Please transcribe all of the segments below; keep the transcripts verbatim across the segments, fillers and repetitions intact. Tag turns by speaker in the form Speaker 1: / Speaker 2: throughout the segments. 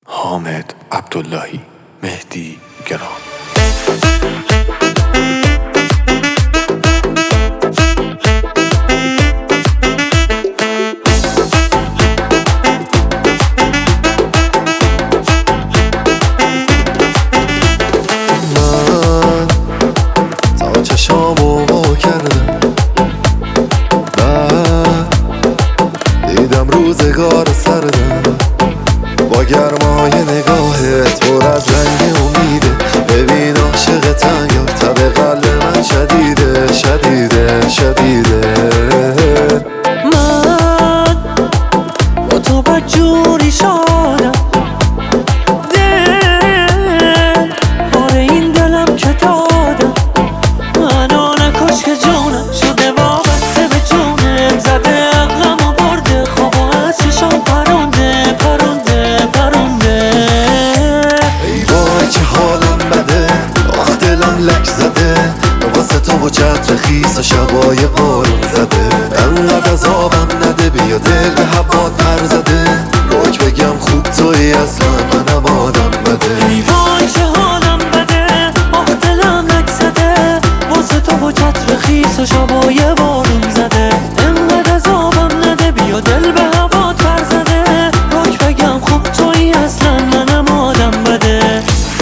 Speaker 1: حامد عبداللهی، مهدی گرام.
Speaker 2: من تا چشامو وا کردم، بعد دیدم روزگار سردم با گرمای نگاهت پر از رنگ امیده. ببین عاشقتم یا تب قلب من شدیده شدیده شدیده.
Speaker 3: من با تو بدجوری شدم، دل بار این دلم که دادم. منو نکش که جونم شده وابسته به جونم، زده عقلم و برده خواب و از چشام پرونده پرونده پرونده.
Speaker 2: ای وای چه حالم بده، آخ دلم لک زده، واسه تو و چتر خیس و شبای بارون زده. انقدر عذابم نده، بیا دل به هوا پر زده. روک بگم خوب تویی اصلا منم آدم بده.
Speaker 3: ای وای چه حالم بده، آخ دلم لک زده، واسه تو و چتر خیس و شبای بارون زده. انقدر عذابم نده، بیا دل به هوا پر زده. روک بگم خوب تویی اصلا منم آدم بده.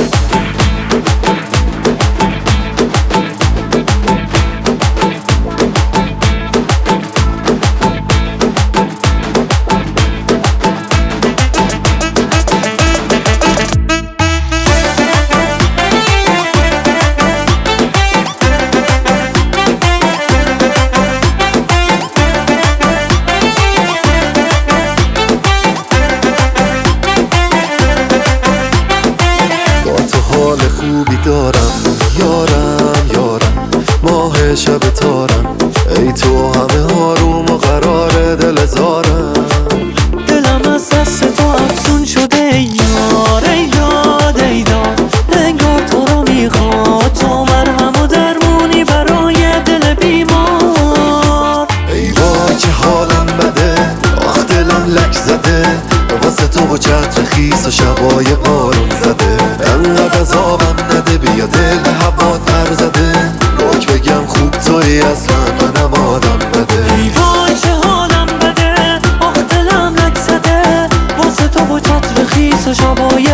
Speaker 2: حال خوبی دارم یارم یارم، ماه شب تارم، ای تو همه آروم و قرار دل زارم.
Speaker 3: دلم از دست تو افسون شده ای یار ای داد ای داد، انگار تو رو میخواد، تو مرهم و درمونی برای دل بیمار.
Speaker 2: ای وای چه حالم بده، آخ دلم لک زده، واسه تو و چتر خیس و شبای بارون زده. انقدر عذابم نده، بیا دل به هوا پر زده. روک بگم خوب تویی اصلا منم آدم بده.
Speaker 3: ای وای چه حالم بده، آخ دلم لک زده، واسه تو و چتر خیس و شبای